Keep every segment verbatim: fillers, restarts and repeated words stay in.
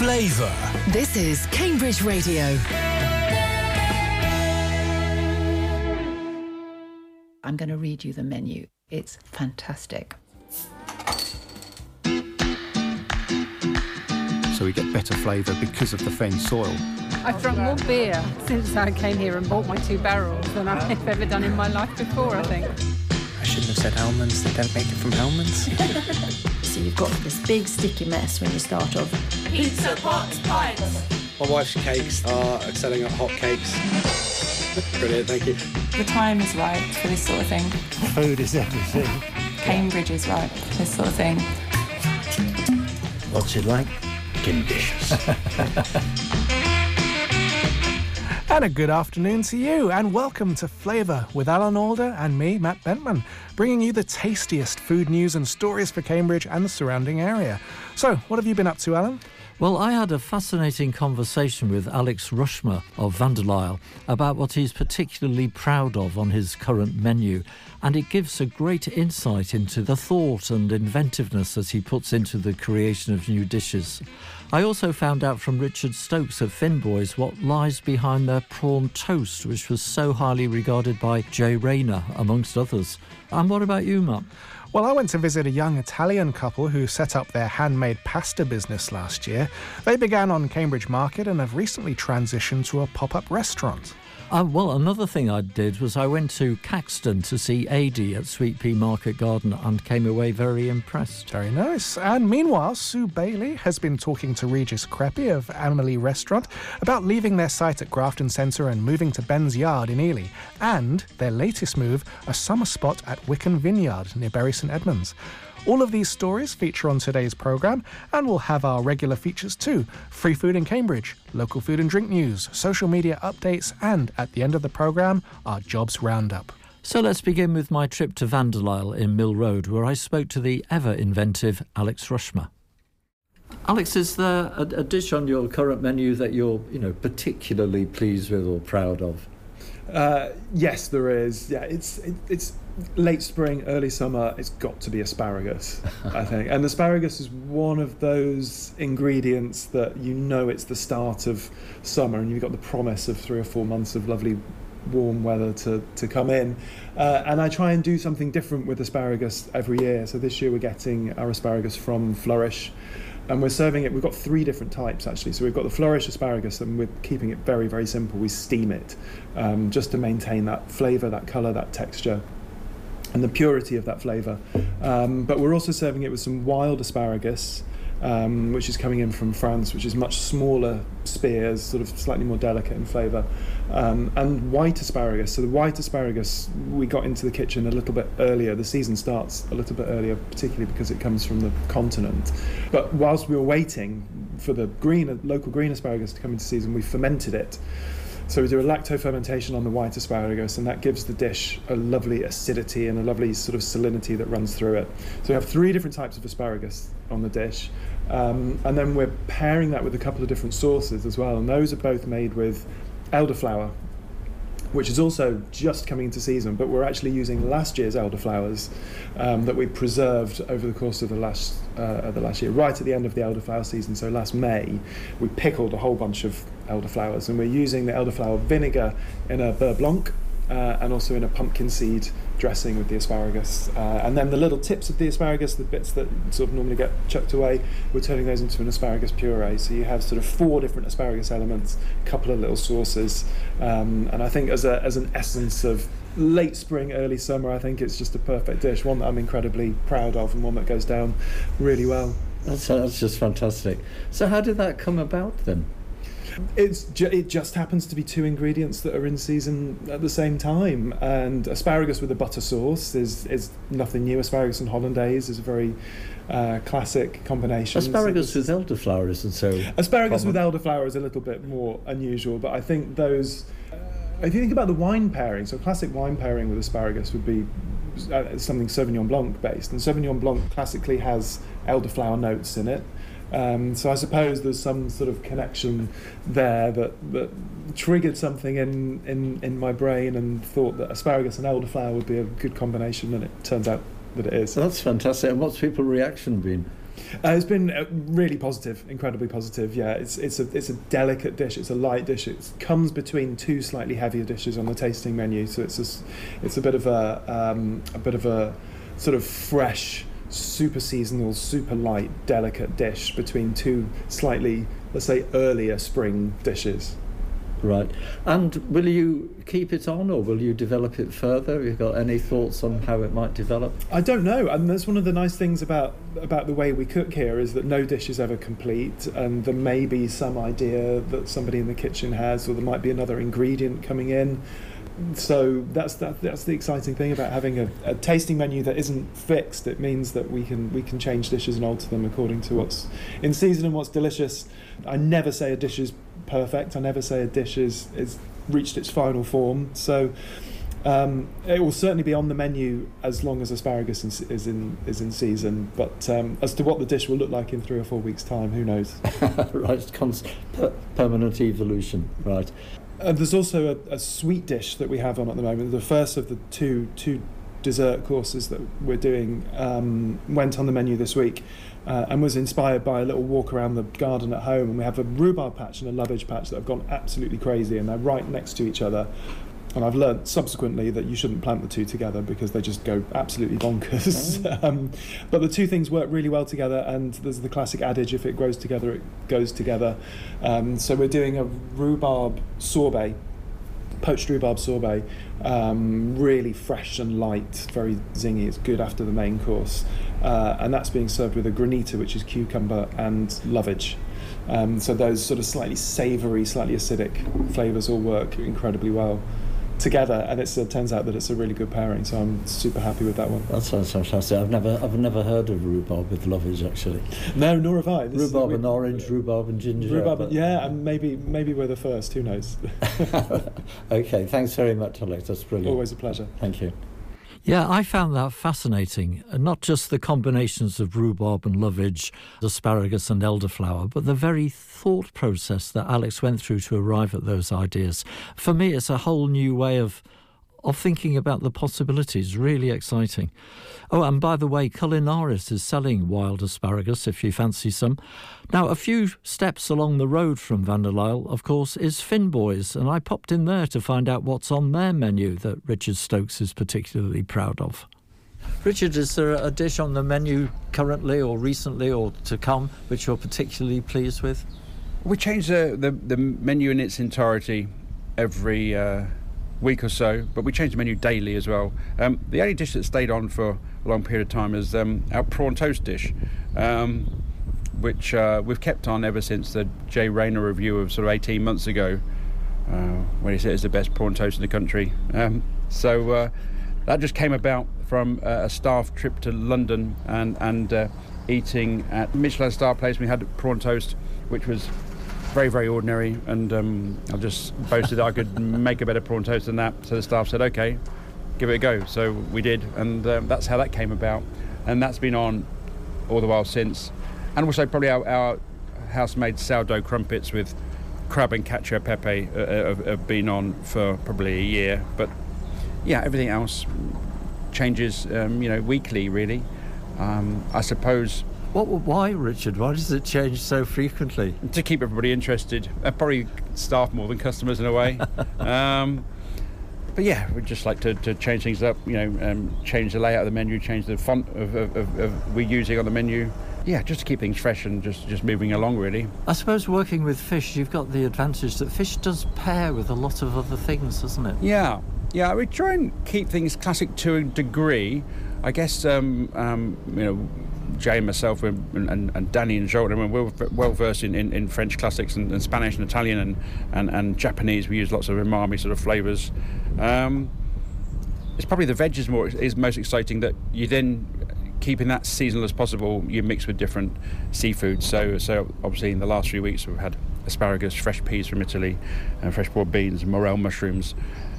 Flavour. This is Cambridge Radio. I'm going to read you the menu. It's fantastic. So we get better flavour because of the fen soil. I've drunk more beer since I came here and bought my two barrels than I've ever done in my life before, I think. I shouldn't have said almonds. They don't make it from almonds. So you've got this big sticky mess when you start off. Pizza, pots, pints. My wife's cakes are excelling at hot cakes. Brilliant, thank you. The time is right for this sort of thing. Food is everything. Cambridge is right for this sort of thing. What's it like? Delicious. And a good afternoon to you, and welcome to Flavour with Alan Alder and me, Matt Bentman, bringing you the tastiest food news and stories for Cambridge and the surrounding area. So, what have you been up to, Alan? Well, I had a fascinating conversation with Alex Rushmer of Vanderlyle about what he's particularly proud of on his current menu, and it gives a great insight into the thought and inventiveness that he puts into the creation of new dishes. I also found out from Richard Stokes of Finboys what lies behind their prawn toast, which was so highly regarded by Jay Rayner, amongst others. And what about you, Matt? Well, I went to visit a young Italian couple who set up their handmade pasta business last year. They began on Cambridge Market and have recently transitioned to a pop-up restaurant. Uh, well, another thing I did was I went to Caxton to see Adi at Sweet Pea Market Garden and came away very impressed. Very nice. And meanwhile, Sue Bailey has been talking to Regis Creppy of Amelie Restaurant about leaving their site at Grafton Centre and moving to Ben's Yard in Ely, and their latest move, a summer spot at Wickham Vineyard near Bury St Edmunds. All of these stories feature on today's programme, and we'll have our regular features too: free food in Cambridge, local food and drink news, social media updates, and at the end of the programme, our jobs roundup. So let's begin with my trip to Vanderlyle in Mill Road, where I spoke to the ever-inventive Alex Rushmer. Alex, is there a, a dish on your current menu that you're, you know, particularly pleased with or proud of? Uh, yes, there is. Yeah, it's it, it's late spring, early summer. It's got to be asparagus, I think. And asparagus is one of those ingredients that you know it's the start of summer, and you've got the promise of three or four months of lovely warm weather to, to come in. Uh, and I try and do something different with asparagus every year. So this year we're getting our asparagus from Flourish. And we're serving it, we've got three different types actually. So we've got the Flourish asparagus, and we're keeping it very, very simple. We steam it um, just to maintain that flavour, that colour, that texture, and the purity of that flavour. Um, but we're also serving it with some wild asparagus, um, which is coming in from France, which is much smaller spears, sort of slightly more delicate in flavour, um, and white asparagus. So the white asparagus, we got into the kitchen a little bit earlier. The season starts a little bit earlier, particularly because it comes from the continent. But whilst we were waiting for the green, local green asparagus to come into season, we fermented it. So we do a lacto fermentation on the white asparagus, and that gives the dish a lovely acidity and a lovely sort of salinity that runs through it. So we have three different types of asparagus on the dish, um, and then we're pairing that with a couple of different sauces as well, and those are both made with elderflower, which is also just coming into season, but we're actually using last year's elderflowers um, that we preserved over the course of the last uh, the last year, right at the end of the elderflower season. So last May, we pickled a whole bunch of elderflowers, and we're using the elderflower vinegar in a beurre blanc uh, and also in a pumpkin seed dressing with the asparagus. Uh, and then the little tips of the asparagus, the bits that sort of normally get chucked away, we're turning those into an asparagus puree. So you have sort of four different asparagus elements, a couple of little sauces, um, and I think as a as an essence of late spring, early summer, I think it's just a perfect dish, one that I'm incredibly proud of and one that goes down really well. That's, that's just fantastic. So how did that come about then? It's ju- it just happens to be two ingredients that are in season at the same time, and asparagus with a butter sauce is is nothing new. Asparagus and hollandaise is a very uh, classic combination. Asparagus with elderflower isn't so Asparagus common. with elderflower is a little bit more unusual, but I think those, uh, if you think about the wine pairing, so classic wine pairing with asparagus would be uh, something Sauvignon Blanc based, and Sauvignon Blanc classically has elderflower notes in it. Um, so I suppose there's some sort of connection there that, that triggered something in, in, in my brain, and thought that asparagus and elderflower would be a good combination, and it turns out that it is. That's fantastic. And what's people's reaction been? Uh, it's been uh, really positive, incredibly positive. Yeah, it's it's a it's a delicate dish. It's a light dish. It comes between two slightly heavier dishes on the tasting menu. So it's a, it's a bit of a um, a bit of a sort of fresh, super seasonal, super light, delicate dish between two slightly, let's say, earlier spring dishes. Right. And will you keep it on, or will you develop it further? Have you got any thoughts on how it might develop? I don't know. And that's one of the nice things about about the way we cook here, is that no dish is ever complete, and there may be some idea that somebody in the kitchen has, or there might be another ingredient coming in. So that's that, that's the exciting thing about having a, a tasting menu that isn't fixed. It means that we can we can change dishes and alter them according to what's in season and what's delicious. I never say a dish is perfect. I never say a dish is, is reached its final form. So um, it will certainly be on the menu as long as asparagus is, is in is in season. But um, as to what the dish will look like in three or four weeks' time, who knows? Right, cons- per- permanent evolution. Right. And there's also a, a sweet dish that we have on at the moment. The first of the two two dessert courses that we're doing um, went on the menu this week, uh, and was inspired by a little walk around the garden at home. And we have a rhubarb patch and a lovage patch that have gone absolutely crazy, and they're right next to each other. And I've learned subsequently that you shouldn't plant the two together because they just go absolutely bonkers. Oh. um, but the two things work really well together, and there's the classic adage, if it grows together, it goes together. Um, so we're doing a rhubarb sorbet, poached rhubarb sorbet, um, really fresh and light, very zingy. It's good after the main course. Uh, and that's being served with a granita, which is cucumber and lovage. Um, so those sort of slightly savoury, slightly acidic flavours all work incredibly well together, and it uh, turns out that it's a really good pairing, so I'm super happy with that one. That sounds fantastic. I've never I've never heard of rhubarb with lovage, actually. No, nor have I. This rhubarb is, and orange, rhubarb and ginger. Rhubarb, but... yeah, and maybe maybe we're the first, who knows. Okay, thanks very much, Alex. That's brilliant. Always a pleasure. Thank you. Yeah, I found that fascinating. Not just the combinations of rhubarb and lovage, asparagus and elderflower, but the very thought process that Alex went through to arrive at those ideas. For me, it's a whole new way of of thinking about the possibilities. Really exciting. Oh, and by the way, Culinaris is selling wild asparagus if you fancy some. Now, a few steps along the road from Van der Lyle, of course, is Finboy's, and I popped in there to find out what's on their menu that Richard Stokes is particularly proud of. Richard, is there a dish on the menu currently or recently or to come which you're particularly pleased with? We change the, the, the menu in its entirety every uh, week or so, but we change the menu daily as well. Um, the only dish that stayed on for a long period of time is um, our prawn toast dish, um, which uh, we've kept on ever since the Jay Rayner review of sort of eighteen months ago, uh, when he said it's the best prawn toast in the country. Um, so uh, that just came about from uh, a staff trip to London and, and uh, eating at Michelin star place. We had prawn toast, which was very, very ordinary, and um, I just boasted I could make a better prawn toast than that. So the staff said, okay, give it a go. So we did, and um, that's how that came about. And that's been on all the while since. And also probably our, our house-made sourdough crumpets with crab and cacio e pepe uh, have, have been on for probably a year. But yeah, everything else changes, um, you know, weekly, really. Um, I suppose... What? Why, Richard? Why does it change so frequently? To keep everybody interested. Uh, probably staff more than customers in a way. um, but yeah, we'd just like to, to change things up, you know, um, change the layout of the menu, change the font of, of, of, of we're using on the menu. Yeah, just to keep things fresh and just, just moving along, really. I suppose working with fish, you've got the advantage that fish does pair with a lot of other things, doesn't it? Yeah, yeah, we try and keep things classic to a degree. I guess, um, um, you know, Jay and myself and, and, and Danny and Joel, we're well, well versed in, in, in French classics and, and Spanish and Italian and, and, and Japanese. We use lots of umami sort of flavours. Um, it's probably the veg is more is most exciting, that you then, keeping that seasonal as possible, you mix with different seafood. So so obviously in the last few weeks we've had asparagus, fresh peas from Italy, and fresh boiled beans, and morel mushrooms.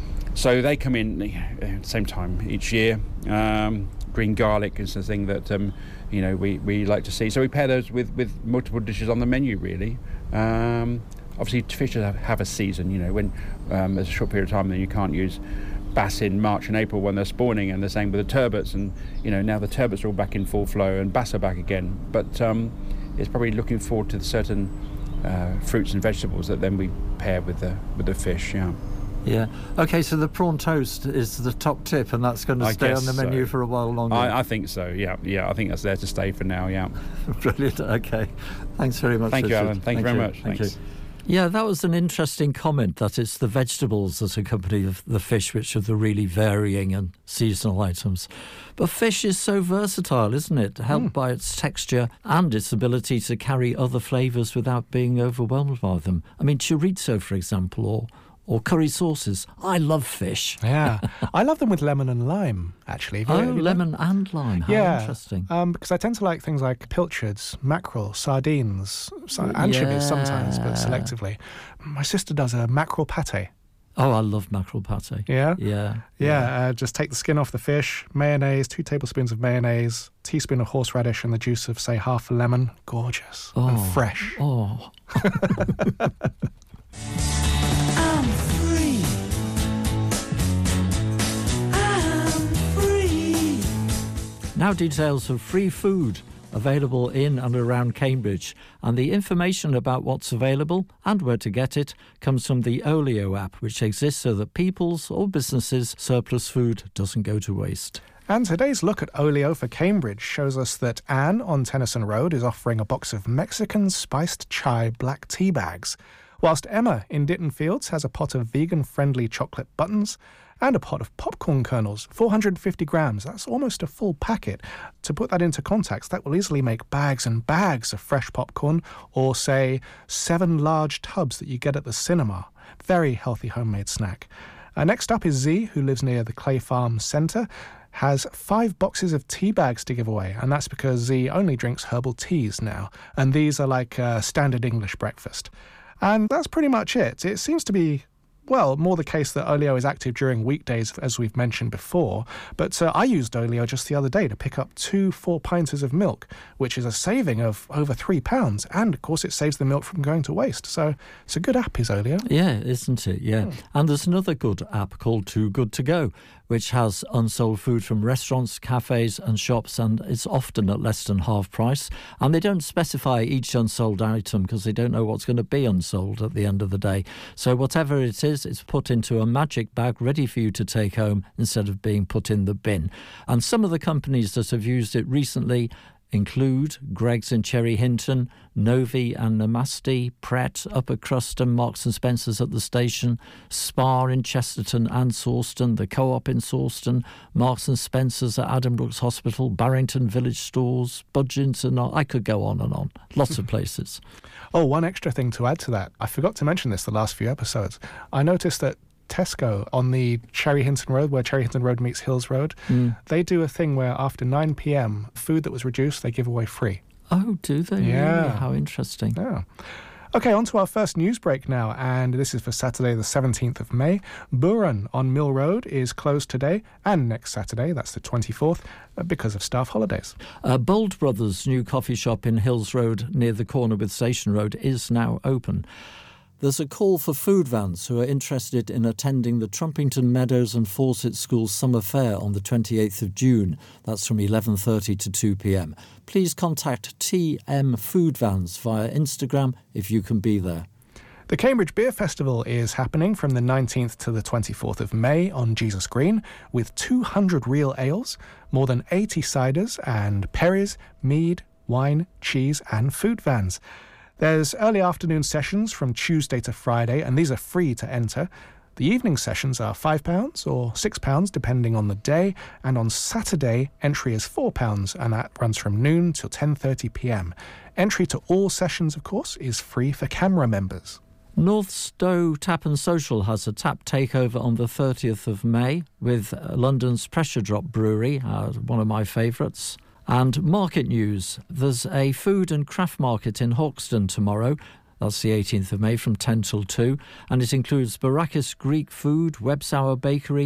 So they come in at the same time each year. Um, green garlic is the thing that um, you know we, we like to see. So we pair those with, with multiple dishes on the menu, really. Um, obviously fish have, have a season, you know, when um, there's a short period of time then you can't use bass in March and April when they're spawning, and the same with the turbots. And you know, now the turbots are all back in full flow and bass are back again. But um, it's probably looking forward to certain uh, fruits and vegetables that then we pair with the with the fish. Yeah. Yeah. Okay, so the prawn toast is the top tip, and that's going to I stay on the menu so. for a while longer. I, I think so. Yeah, yeah. I think that's there to stay for now. Yeah. Brilliant. Okay. Thanks very much. Thank Richard. you, Alan. Thank, Thank you very you. much. Thank Thanks. you. Yeah, that was an interesting comment, that it's the vegetables that accompany the fish which are the really varying and seasonal items. But fish is so versatile, isn't it? Helped mm. by its texture and its ability to carry other flavours without being overwhelmed by them. I mean, chorizo, for example, or or curry sauces. I love fish. Yeah. I love them with lemon and lime, actually. Oh, lemon and lime. How yeah. interesting. Um, because I tend to like things like pilchards, mackerel, sardines, so, anchovies yeah. sometimes, but selectively. My sister does a mackerel pate. Oh, I love mackerel pate. Yeah? Yeah. Yeah, yeah. Uh, just take the skin off the fish, mayonnaise, two tablespoons of mayonnaise, teaspoon of horseradish and the juice of, say, half a lemon. Gorgeous. Oh. And fresh. Oh. I'm free. I'm free. Now details of free food available in and around Cambridge, and the information about what's available and where to get it comes from the Olio app, which exists so that people's or businesses' surplus food doesn't go to waste. And today's look at Olio for Cambridge shows us that Anne on Tennyson Road is offering a box of Mexican spiced chai black tea bags, whilst Emma in Ditton Fields has a pot of vegan-friendly chocolate buttons and a pot of popcorn kernels, four hundred fifty grams. That's almost a full packet. To put that into context, that will easily make bags and bags of fresh popcorn, or, say, seven large tubs that you get at the cinema. Very healthy homemade snack. Uh, next up is Z, who lives near the Clay Farm Centre, has five boxes of tea bags to give away, and that's because Z only drinks herbal teas now, and these are like uh, standard English breakfast. And that's pretty much it. It seems to be, well, more the case that Olio is active during weekdays, as we've mentioned before. But uh, I used Olio just the other day to pick up two four-pinters of milk, which is a saving of over three pounds. And, of course, it saves the milk from going to waste. So it's a good app, is Olio. Yeah, isn't it? Yeah. Mm. And there's another good app called Too Good To Go, which has unsold food from restaurants, cafes and shops, and it's often at less than half price. And they don't specify each unsold item because they don't know what's going to be unsold at the end of the day. So whatever it is, it's put into a magic bag ready for you to take home instead of being put in the bin. And some of the companies that have used it recently include Greggs in Cherry Hinton, Novi and Namaste, Pret, Upper Cruston, Marks and Spencer's at the station, Spar in Chesterton and Sawston, the Co-op in Sawston, Marks and Spencer's at Addenbrooke's Hospital, Barrington Village Stores, Budgeons, and I could go on and on. Lots of places. Oh, one extra thing to add to that. I forgot to mention this the last few episodes. I noticed that Tesco on the Cherry Hinton Road, where Cherry Hinton Road meets Hills Road, mm. they do a thing where after nine p.m, food that was reduced, they give away free. Oh, do they? Yeah. Really? How interesting. Yeah. OK, on to our first news break now, and this is for Saturday the seventeenth of May. Buran on Mill Road is closed today and next Saturday, that's the twenty-fourth, because of staff holidays. Uh, Bold Brothers' new coffee shop in Hills Road near the corner with Station Road is now open. There's a call for food vans who are interested in attending the Trumpington Meadows and Fawcett School Summer Fair on the twenty-eighth of June. That's from eleven thirty to two p.m. Please contact T M Food Vans via Instagram if you can be there. The Cambridge Beer Festival is happening from the nineteenth to the twenty-fourth of May on Jesus Green with two hundred real ales, more than eighty ciders and perries, mead, wine, cheese and food vans. There's early afternoon sessions from Tuesday to Friday, and these are free to enter. The evening sessions are five pounds or six pounds depending on the day, and on Saturday entry is four pounds, and that runs from noon till ten thirty p.m. Entry to all sessions, of course, is free for camera members. North Stowe Tap and Social has a tap takeover on the thirtieth of May with London's Pressure Drop Brewery, uh, one of my favourites. And market news, there's a food and craft market in Hawkston tomorrow. That's the eighteenth of May from ten till two. And it includes Barakis Greek food, Websour Bakery,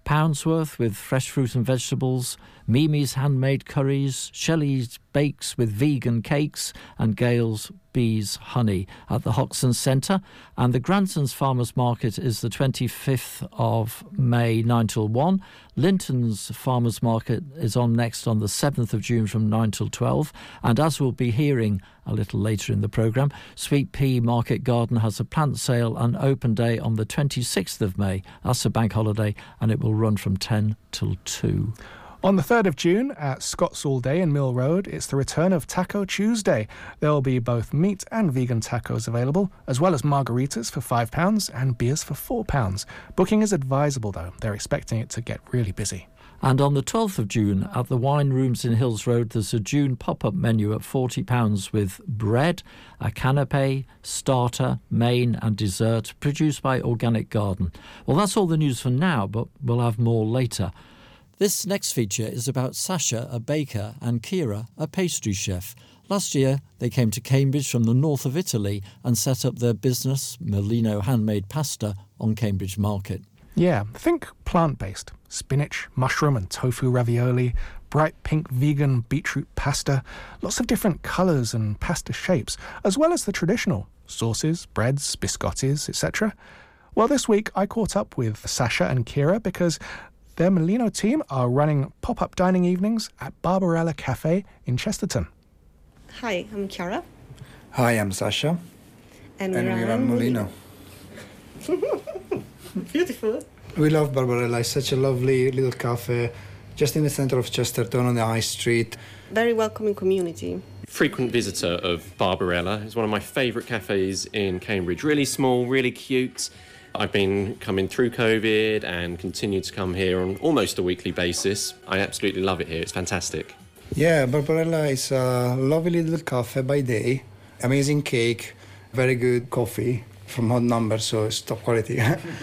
Poundsworth with fresh fruit and vegetables, Mimi's handmade curries, Shelley's bakes with vegan cakes, and Gail's bees honey at the Hoxton Centre. And the Granton's Farmers Market is the twenty-fifth of May, nine till one. Linton's Farmers Market is on next on the seventh of June from nine till twelve. And as we'll be hearing a little later in the programme, Sweet Pea Market Garden has a plant sale and open day on the twenty-sixth of May. That's a bank holiday, and it will run from ten till two. On the third of June at Scott's All Day in Mill Road, it's the return of Taco Tuesday. There will be both meat and vegan tacos available, as well as margaritas for five pounds and beers for four pounds. Booking is advisable, though. They're expecting it to get really busy. And on the twelfth of June at the Wine Rooms in Hills Road, there's a June pop-up menu at forty pounds with bread, a canapé, starter, main and dessert, produced by Organic Garden. Well, that's all the news for now, but we'll have more later. This next feature is about Sasha, a baker, and Kira, a pastry chef. Last year, they came to Cambridge from the north of Italy and set up their business, Merlino Handmade Pasta, on Cambridge Market. Yeah, think plant-based. Spinach, mushroom and tofu ravioli, bright pink vegan beetroot pasta, lots of different colours and pasta shapes, as well as the traditional sauces, breads, biscottis, et cetera. Well, this week I caught up with Sasha and Kira because their Merlino team are running pop-up dining evenings at Barbarella Cafe in Chesterton. Hi, I'm Chiara. Hi, I'm Sasha. And, and we run Merlino. Beautiful. We love Barbarella. It's such a lovely little cafe just in the centre of Chesterton on the High Street. Very welcoming community. Frequent visitor of Barbarella. It's one of my favourite cafes in Cambridge. Really small, really cute. I've been coming through COVID and continue to come here on almost a weekly basis. I absolutely love it here. It's fantastic. Yeah, Barbarella is a lovely little cafe by day. Amazing cake, very good coffee from Hot Number, so it's top quality.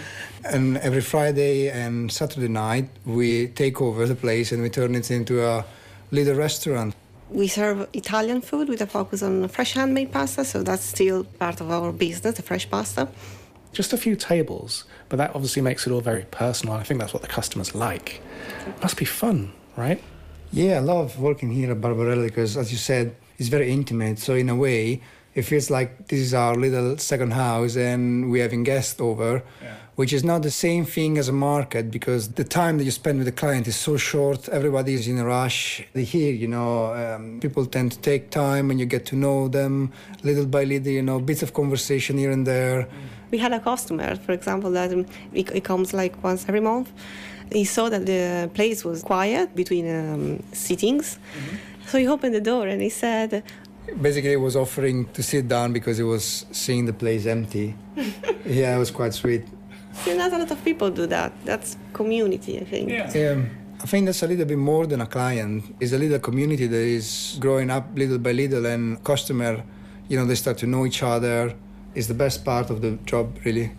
And every Friday and Saturday night, we take over the place and we turn it into a little restaurant. We serve Italian food with a focus on fresh handmade pasta, so that's still part of our business, the fresh pasta. Just a few tables, but that obviously makes it all very personal. I think that's what the customers like. It must be fun, right? Yeah, I love working here at Barbarella because, as you said, it's very intimate. So in a way, it feels like this is our little second house and we're having guests over, yeah. Which is not the same thing as a market because the time that you spend with the client is so short. Everybody is in a rush. Here, you know, um, people tend to take time and you get to know them little by little, you know, bits of conversation here and there. We had a customer, for example, that um, he, he comes like once every month. He saw that the place was quiet between um, sittings. Mm-hmm. So he opened the door and he said... Basically, he was offering to sit down because he was seeing the place empty. Yeah, it was quite sweet. See, not a lot of people do that. That's community, I think. Yeah. Um, I think that's a little bit more than a client. It's a little community that is growing up little by little, and customer, you know, they start to know each other. It's the best part of the job, really.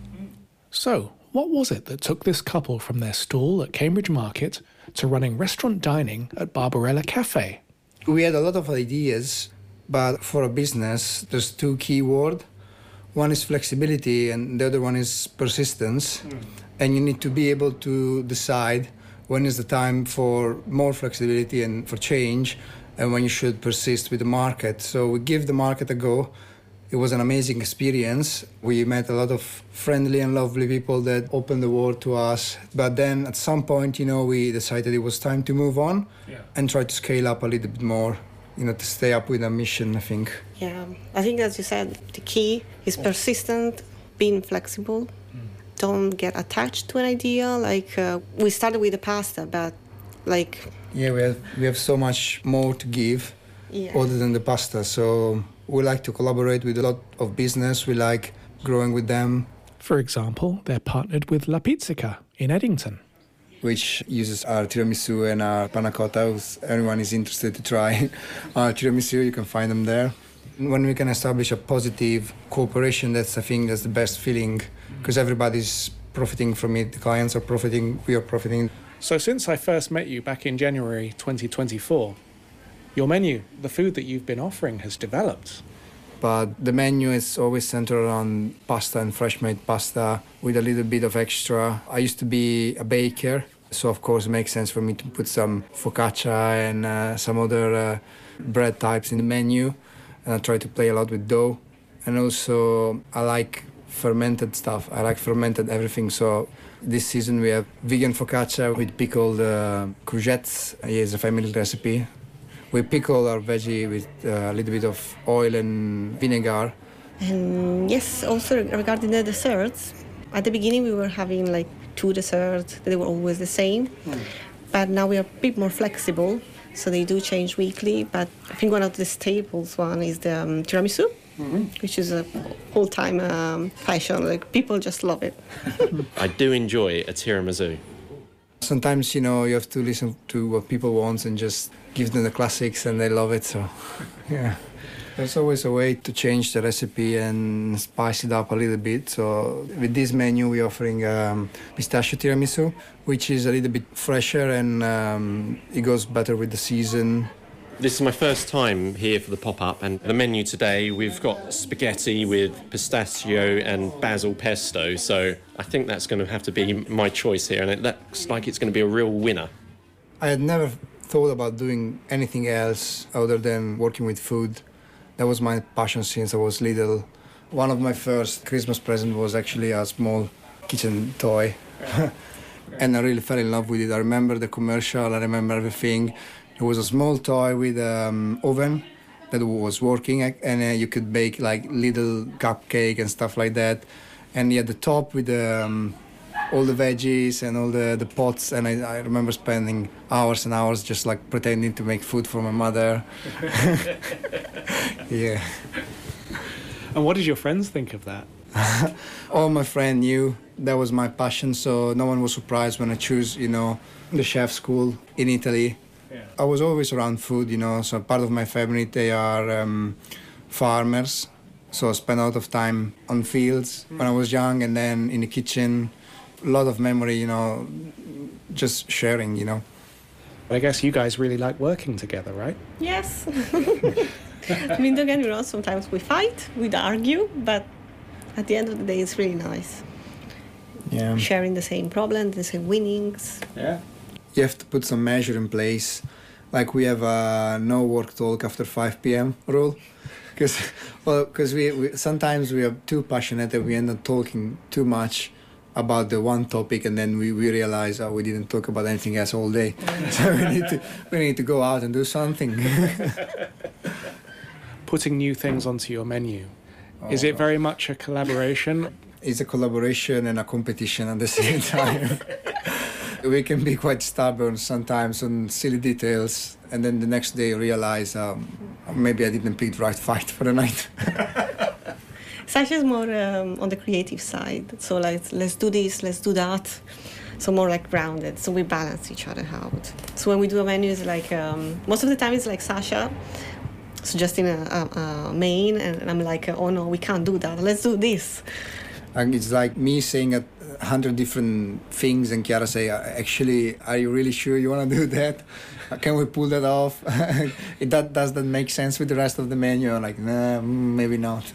So, what was it that took this couple from their stall at Cambridge Market to running restaurant dining at Barbarella Cafe? We had a lot of ideas, but for a business, there's two key words. One is flexibility and the other one is persistence. Mm. And you need to be able to decide when is the time for more flexibility and for change and when you should persist with the market. So we give the market a go. It was an amazing experience. We met a lot of friendly and lovely people that opened the world to us. But then at some point, you know, we decided it was time to move on yeah. and try to scale up a little bit more. You know, to stay up with a mission, I think. Yeah, I think, as you said, the key is persistent, being flexible. Mm. Don't get attached to an idea. Like, uh, we started with the pasta, but, like... Yeah, we have, we have so much more to give yeah. other than the pasta. So we like to collaborate with a lot of business. We like growing with them. For example, they're partnered with La Pizzica in Eddington, which uses our tiramisu and our panna cotta. Everyone is interested to try our tiramisu, you can find them there. When we can establish a positive cooperation, that's, I think, that's the best feeling, because everybody's profiting from it. The clients are profiting, we are profiting. So since I first met you back in January twenty twenty-four, your menu, the food that you've been offering, has developed. But the menu is always centered around pasta and fresh-made pasta with a little bit of extra. I used to be a baker, So, of course, it makes sense for me to put some focaccia and uh, some other uh, bread types in the menu. And I try to play a lot with dough. And also, I like fermented stuff. I like fermented everything. So this season we have vegan focaccia with pickled uh, courgettes. It's a family recipe. We pickle our veggie with uh, a little bit of oil and vinegar. And yes, also regarding the desserts, at the beginning we were having like two desserts. They were always the same. Mm. But now we are a bit more flexible. So they do change weekly. But I think one of the staples one is the um, tiramisu. Mm-hmm. Which is a whole-time um, fashion. Like, people just love it. I do enjoy a tiramisu. Sometimes, you know, you have to listen to what people want and just give them the classics and they love it, so, yeah. There's always a way to change the recipe and spice it up a little bit. So with this menu, we're offering um, pistachio tiramisu, which is a little bit fresher and um, it goes better with the season. This is my first time here for the pop-up, and the menu today, we've got spaghetti with pistachio and basil pesto, so I think that's going to have to be my choice here, and it looks like it's going to be a real winner. I had never thought about doing anything else other than working with food. That was my passion since I was little. One of my first Christmas presents was actually a small kitchen toy, and I really fell in love with it. I remember the commercial, I remember everything. It was a small toy with an um, oven that was working, and uh, you could bake like little cupcake and stuff like that. And you had the top with um, all the veggies and all the, the pots. And I, I remember spending hours and hours just like pretending to make food for my mother. Yeah. And what did your friends think of that? All my friends knew that was my passion, so no one was surprised when I chose, you know, the chef school in Italy. I was always around food, you know, so part of my family, they are um, farmers. So I spent a lot of time on fields when I was young, and then in the kitchen, a lot of memory, you know, just sharing, you know. I guess you guys really like working together, right? Yes. I mean, don't get me wrong, sometimes we fight, we argue, but at the end of the day, it's really nice. Yeah. Sharing the same problem, the same winnings. Yeah. You have to put some measure in place. Like we have a no work talk after five p.m. rule. Because well, cause we, we sometimes we are too passionate that we end up talking too much about the one topic, and then we, we realize, oh, we didn't talk about anything else all day. So we need to we need to go out and do something. Putting new things onto your menu. Oh, Is it very much a collaboration? It's a collaboration and a competition at the same time. We can be quite stubborn sometimes on silly details, and then the next day realize um, maybe I didn't pick the right fight for the night. Sasha is more um, on the creative side, so like let's do this, let's do that. So more like grounded, so we balance each other out. So when we do a menu, it's like um, most of the time it's like Sasha suggesting a, a, a main, and I'm like, oh no, we can't do that. Let's do this. And it's like me saying a hundred different things, and Chiara say, actually, are you really sure you want to do that? Can we pull that off? it, that, does that make sense with the rest of the menu? I'm like, nah, maybe not.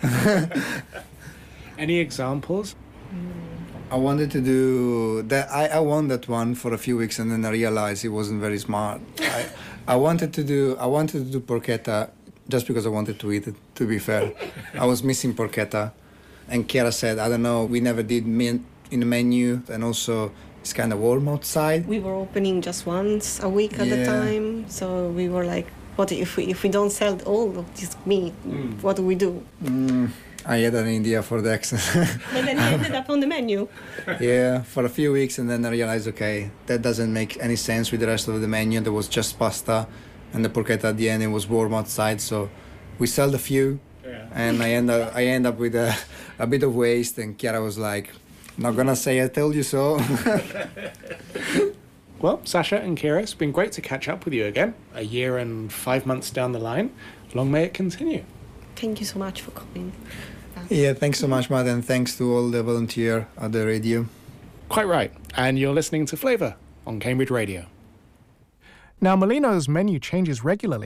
Any examples? I wanted to do that. I, I won that one for a few weeks, and then I realized it wasn't very smart. I, I wanted to do I wanted to do porchetta just because I wanted to eat it, to be fair. I was missing porchetta. And Chiara said, I don't know, we never did mint in the menu, and also it's kind of warm outside. We were opening just once a week at yeah. the time, so we were like, what if we if we don't sell all of this meat, mm. what do we do? Mm, I had an idea for the accent. But then it ended up on the menu. Yeah, for a few weeks, and then I realized, okay, that doesn't make any sense with the rest of the menu. There was just pasta, and the porchetta at the end, it was warm outside, so we sold a few. Yeah. And I end up I end up with a, a bit of waste, and Chiara was like, not gonna say I told you so. Well, Sasha and Chiara, it's been great to catch up with you again. A year and five months down the line. Long may it continue. Thank you so much for coming. Yeah, thanks so much, Matt, and thanks to all the volunteers at the radio. Quite right. And you're listening to Flavour on Cambridge Radio. Now, Mulino's menu changes regularly.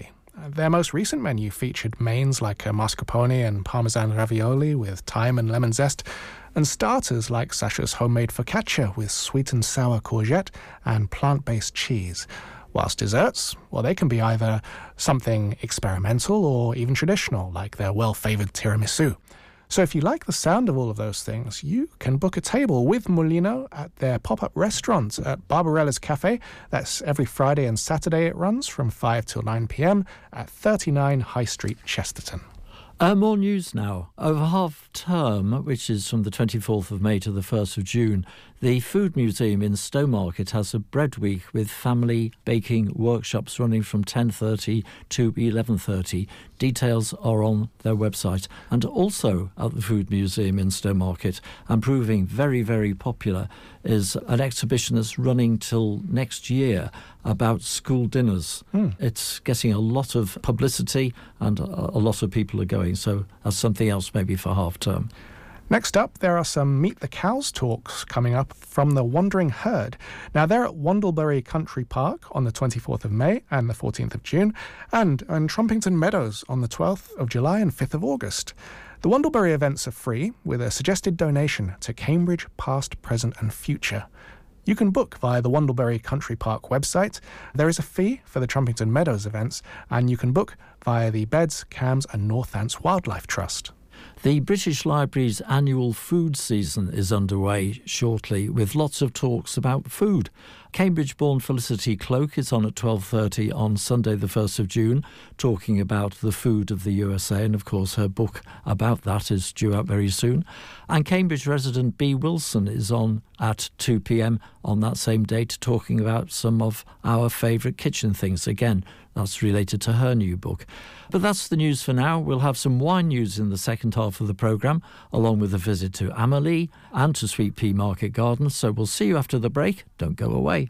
Their most recent menu featured mains like uh, mascarpone and parmesan ravioli with thyme and lemon zest, and starters like Sasha's homemade focaccia with sweet and sour courgette and plant-based cheese. Whilst desserts, well, they can be either something experimental or even traditional, like their well-favoured tiramisu. So if you like the sound of all of those things, you can book a table with Mulino at their pop-up restaurant at Barbarella's Cafe. That's every Friday and Saturday it runs from five till nine p.m. at thirty-nine High Street, Chesterton. Uh, more news now. Over half term, which is from the twenty-fourth of May to the first of June, the Food Museum in Stowmarket has a bread week with family baking workshops running from ten thirty to eleven thirty. Details are on their website. And also at the Food Museum in Stowmarket, and proving very, very popular, is an exhibition that's running till next year about school dinners. Hmm. It's getting a lot of publicity and a, a lot of people are going, so that's something else maybe for half term. Next up, there are some Meet the Cows talks coming up from the Wandering Herd. Now, they're at Wandlebury Country Park on the twenty-fourth of May and the fourteenth of June, and in Trumpington Meadows on the twelfth of July and fifth of August. The Wandlebury events are free, with a suggested donation to Cambridge Past, Present and Future. You can book via the Wandlebury Country Park website. There is a fee for the Trumpington Meadows events, and you can book via the Beds, Cams and Northants Wildlife Trust. The British Library's annual food season is underway shortly, with lots of talks about food. Cambridge-born Felicity Cloak is on at twelve thirty on Sunday the first of June, talking about the food of the U S A, and of course her book about that is due out very soon. And Cambridge resident Bea Wilson is on at two p.m. on that same date, talking about some of our favourite kitchen things. Again, that's related to her new book. But that's the news for now. We'll have some wine news in the second half of the programme, along with a visit to Amerley and to Sweet Pea Market Garden. So we'll see you after the break. Don't go away.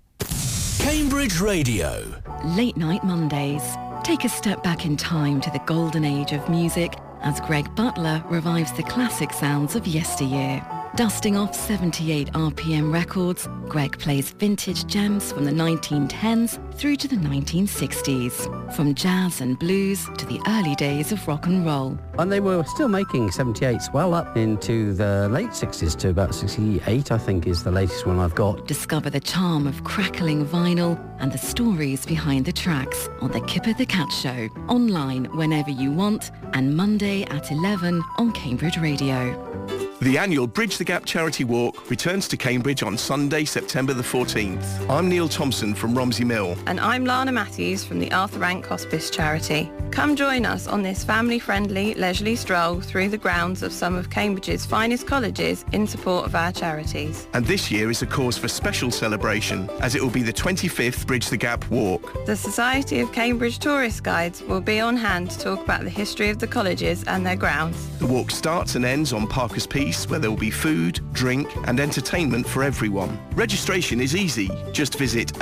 Cambridge Radio. Late Night Mondays. Take a step back in time to the golden age of music as Greg Butler revives the classic sounds of yesteryear. Dusting off seventy-eight R P M records, Greg plays vintage gems from the nineteen tens through to the nineteen sixties. From jazz and blues to the early days of rock and roll. And they were still making seventy-eights well up into the late sixties to about sixty-eight, I think, is the latest one I've got. Discover the charm of crackling vinyl and the stories behind the tracks on The Kipper the Cat Show. Online whenever you want and Monday at eleven on Cambridge Radio. The annual Bridge the Gap Charity Walk returns to Cambridge on Sunday, September the fourteenth. I'm Neil Thompson from Romsey Mill. And I'm Lana Matthews from the Arthur Rank Hospice Charity. Come join us on this family-friendly, leisurely stroll through the grounds of some of Cambridge's finest colleges in support of our charities. And this year is a cause for special celebration, as it will be the twenty-fifth Bridge the Gap Walk. The Society of Cambridge Tourist Guides will be on hand to talk about the history of the colleges and their grounds. The walk starts and ends on Parker's Piece, where there will be food, drink and entertainment for everyone. Registration is easy. Just visit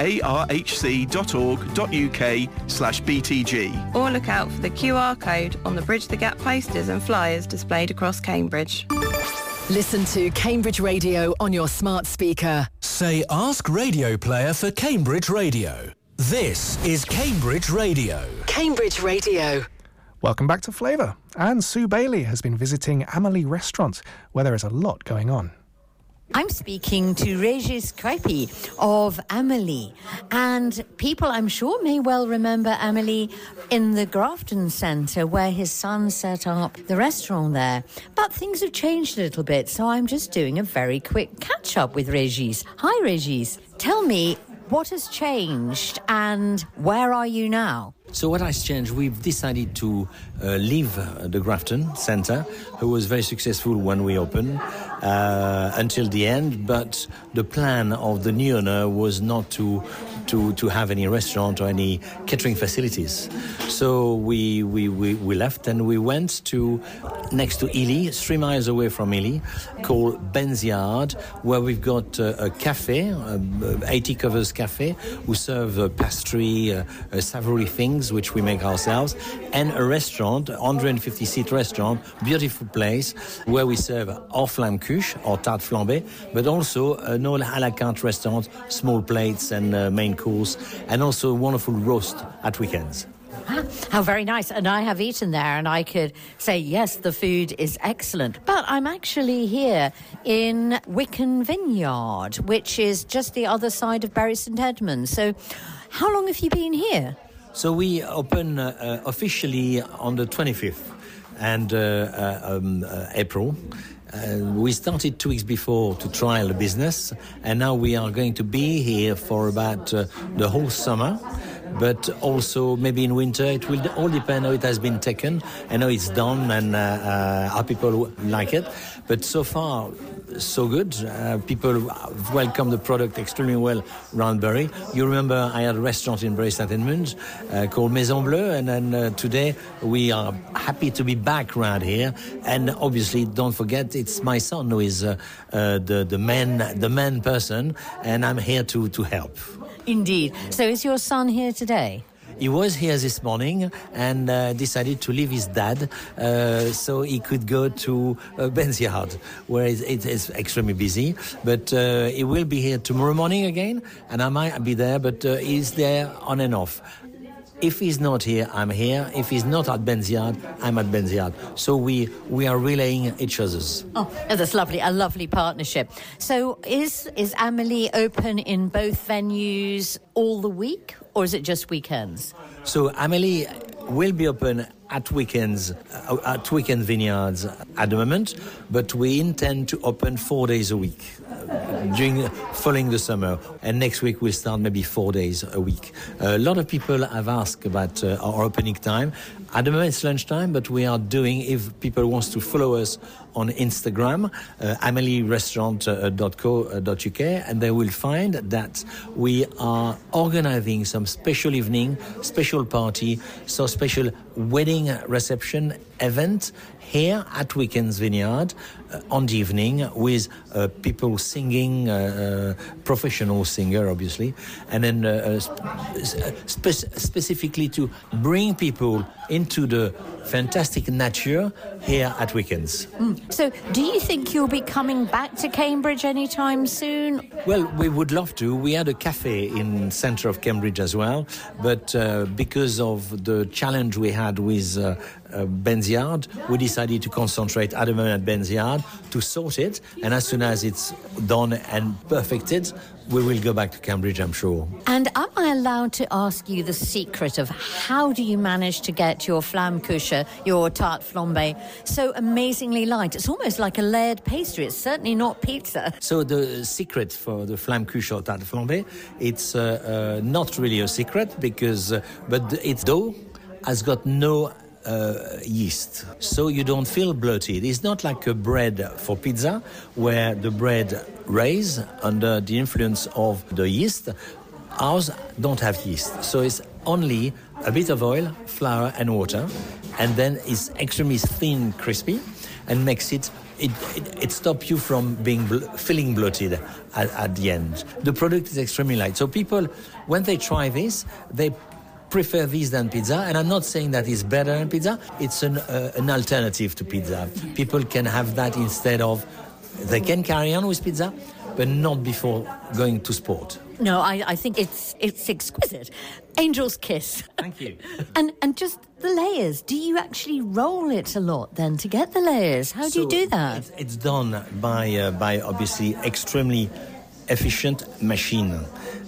arhc.org.uk slash BTG. Or look out for the Q R code on the Bridge the Gap posters and flyers displayed across Cambridge. Listen to Cambridge Radio on your smart speaker. Say Ask Radio Player for Cambridge Radio. This is Cambridge Radio. Cambridge Radio. Welcome back to Flavour. And Sue Bailey has been visiting Amerley Restaurant, where there is a lot going on. I'm speaking to Régis Crêpy of Amerley, and people I'm sure may well remember Amerley in the Grafton Centre where his son set up the restaurant there. But things have changed a little bit, so I'm just doing a very quick catch-up with Régis. Hi Régis, tell me, what has changed and where are you now? So what has changed? We've decided to uh, leave uh, the Grafton Centre, who was very successful when we opened, uh, until the end. But the plan of the new owner was not to to to have any restaurant or any catering facilities. So we we, we, we left and we went to next to Ely, three miles away from Ely, called Ben's Yard, where we've got uh, a cafe, uh, eighty Covers Cafe, who serve uh, pastry, uh, uh, savory things, which we make ourselves, and a restaurant, one hundred fifty seat restaurant, beautiful place, where we serve our flamme cuche, or tarte flambée, but also an all à la carte restaurant, small plates and uh, main course, and also a wonderful roast at weekends. Ah, how very nice. And I have eaten there, and I could say, yes, the food is excellent. But I'm actually here in Wicken Vineyard, which is just the other side of Bury St Edmunds. So how long have you been here? So we open uh, uh, officially on the twenty-fifth and uh, uh, um, uh, April. Uh, we started two weeks before to trial the business, and now we are going to be here for about uh, the whole summer. But also maybe in winter, it will all depend how it has been taken and how it's done and uh, uh, how people like it. But so far, so good. Uh, people welcome the product extremely well around Bury. You remember I had a restaurant in Bury St Edmunds uh, called Maison Bleue, and then uh, today we are happy to be back around here. And obviously, don't forget, it's my son who is uh, uh, the the man the man person, and I'm here to to help. Indeed. So is your son here today? He was here this morning and uh, decided to leave his dad uh, so he could go to uh, Ben's Yard, where it, it is extremely busy. But uh, he will be here tomorrow morning again, and I might be there, but uh, he's there on and off. If he's not here, I'm here. If he's not at Ben's Yard, I'm at Ben's Yard. So we we are relaying each other's. Oh, that's lovely. A lovely partnership. So is is Amélie open in both venues all the week, or is it just weekends? So Amélie will be open at weekends, uh, at weekend vineyards at the moment, but we intend to open four days a week uh, during following the summer. And next week we'll start maybe four days a week. Uh, a lot of people have asked about uh, our opening time. At the moment it's lunchtime, but we are doing, if people want to follow us on Instagram, uh, amelie restaurant dot co dot uk, and they will find that we are organizing some special evening, special party, so special wedding reception event here at Wickens Vineyard uh, on the evening with uh, people singing, uh, uh, professional singer obviously, and then uh, spe- specifically to bring people into the fantastic nature here at Wickens. Mm. So do you think you'll be coming back to Cambridge anytime soon? Well, we would love to. We had a cafe in centre of Cambridge as well, but uh, because of the challenge we had with uh, uh, Ben's Yard, we decided to concentrate at the moment at Ben's Yard to sort it, and as soon as it's done and perfected, we will go back to Cambridge, I'm sure. And am I allowed to ask you the secret of how do you manage to get your flamme couche, your tarte flambée, so amazingly light? It's almost like a layered pastry. It's certainly not pizza. So the secret for the flamme couche or tarte flambée, it's uh, uh, not really a secret because, uh, but its dough has got no Uh, yeast, so you don't feel bloated. It's not like a bread for pizza where the bread raise under the influence of the yeast. Ours don't have yeast, so it's only a bit of oil, flour and water, and then it's extremely thin, crispy, and makes it it, it, it stops you from being blo- feeling bloated at, at the end. The product is extremely light, so people, when they try this, they prefer this than pizza, and I'm not saying that it's better than pizza. It's an uh, an alternative to pizza. People can have that instead of, they can carry on with pizza, but not before going to sport. No, I, I think it's it's exquisite. Angel's kiss. Thank you. and and just the layers. Do you actually roll it a lot then to get the layers? How do so you do that? It's, it's done by uh, by obviously extremely efficient machine.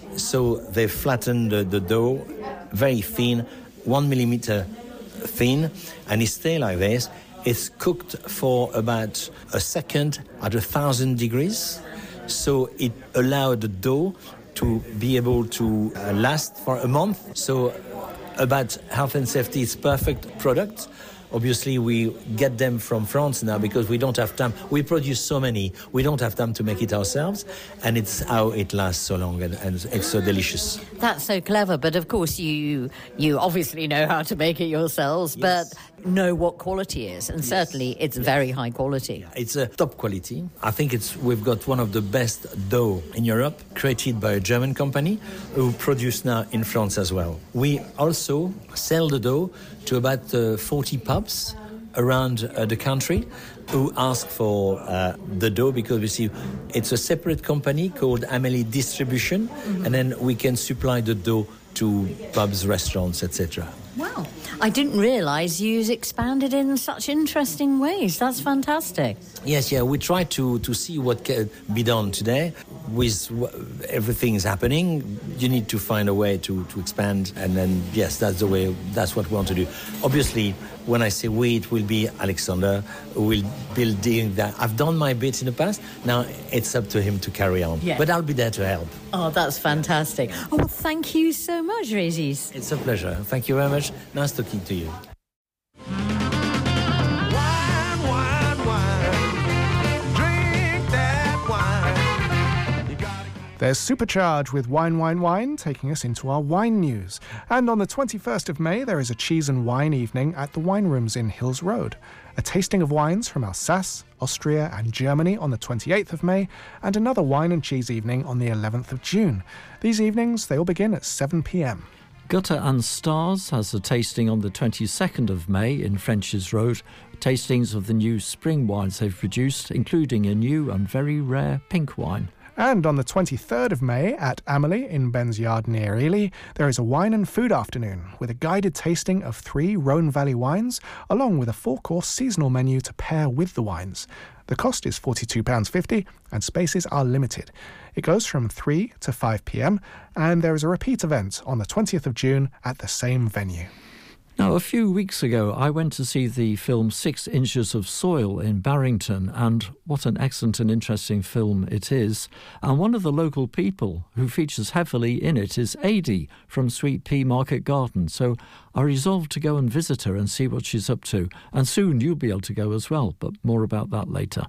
So they flatten the, the dough very thin, one millimeter thin, and it stays like this. It's cooked for about a second at a thousand degrees, so it allowed the dough to be able to uh, last for a month. So about health and safety, it's perfect product. Obviously, we get them from France now because we don't have time. We produce so many, we don't have time to make it ourselves, and it's how it lasts so long, and, and it's so delicious. That's so clever, but of course you you obviously know how to make it yourselves, yes. But know what quality is, and yes. Certainly it's very high quality. It's a top quality. I think it's we've got one of the best dough in Europe, created by a German company who produce now in France as well. We also sell the dough to about uh, forty pubs around uh, the country who ask for uh, the dough, because we see it's a separate company called Amélie Distribution, mm-hmm. and then we can supply the dough to pubs, restaurants, et cetera. Wow. I didn't realise you expanded in such interesting ways. That's fantastic. Yes, yeah, we try to, to see what can be done today. With everything is happening, you need to find a way to, to expand, and then, yes, that's the way, that's what we want to do. Obviously, when I say we, it will be Alexander who will building that. I've done my bit in the past, now it's up to him to carry on. Yeah. But I'll be there to help. Oh, that's fantastic. Oh, well, thank you so much, Régis. It's a pleasure. Thank you very much. Nice talking to you. There's Supercharge with Wine, Wine, Wine, taking us into our wine news. And on the twenty-first of May, there is a cheese and wine evening at the Wine Rooms in Hills Road. A tasting of wines from Alsace, Austria and Germany on the twenty-eighth of May, and another wine and cheese evening on the eleventh of June. These evenings, they all begin at seven p.m. Gutter and Stars has a tasting on the twenty-second of May in French's Road. Tastings of the new spring wines they've produced, including a new and very rare pink wine. And on the twenty-third of May at Amelie in Ben's Yard near Ely, there is a wine and food afternoon with a guided tasting of three Rhone Valley wines, along with a four-course seasonal menu to pair with the wines. The cost is forty-two pounds fifty and spaces are limited. It goes from three to five p.m, and there is a repeat event on the twentieth of June at the same venue. Now, a few weeks ago, I went to see the film Six Inches of Soil in Barrington, and what an excellent and interesting film it is. And one of the local people who features heavily in it is Adi from Sweet Pea Market Garden. So I resolved to go and visit her and see what she's up to. And soon you'll be able to go as well, but more about that later.